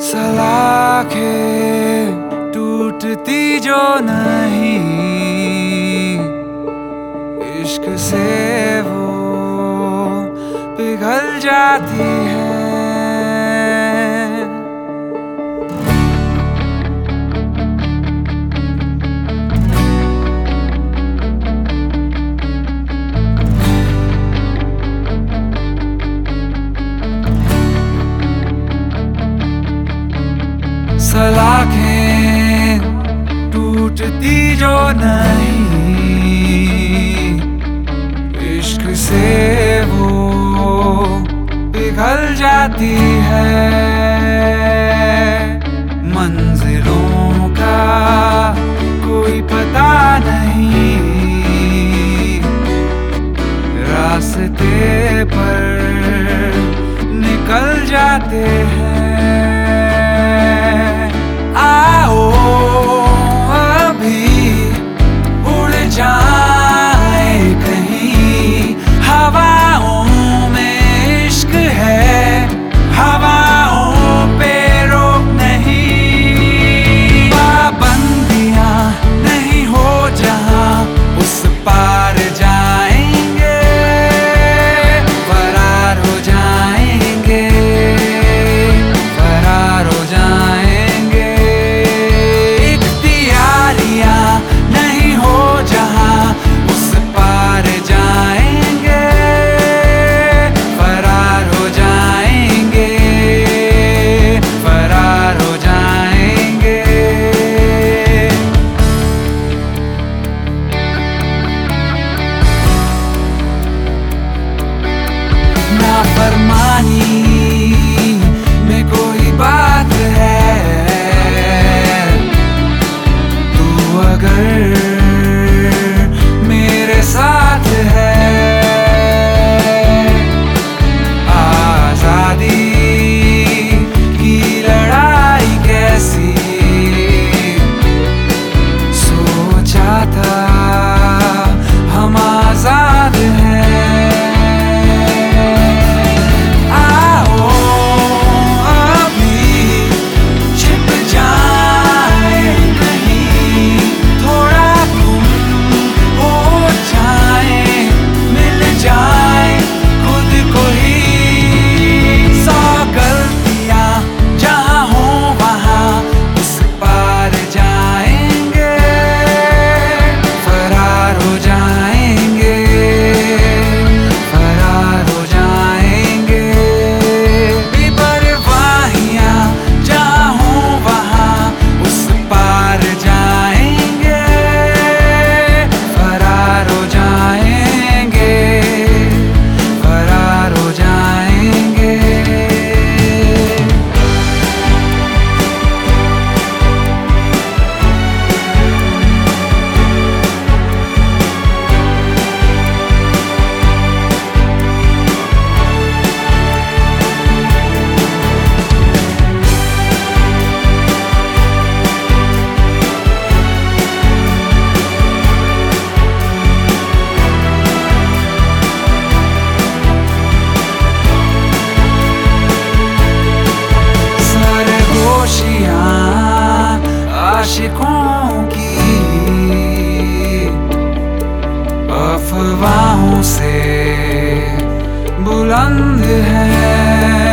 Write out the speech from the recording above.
सलाखें टूटती जो नहीं, इश्क से वो पिघल जाती है। सलाखें टूटती जो नहीं, इश्क से वो पिघल जाती है। मंजिलों का कोई पता नहीं, रास्ते पर निकल जाते हैं। आओ अभी उड़ जाए कहीं, हवाओं में इश्क है, हवाओं पे रोक नहीं। पाबंदियां नहीं हो जहां, उस पार जाएंगे, फरार हो जाएंगे, फरार हो जाएंगे। नाफरमानी में कोई बात है, तू अगर मेरे साथ है। आजादी की लड़ाई कैसी सोचा था, हम आजाद हैं। आशिकों की अफवाहों से बुलंद है।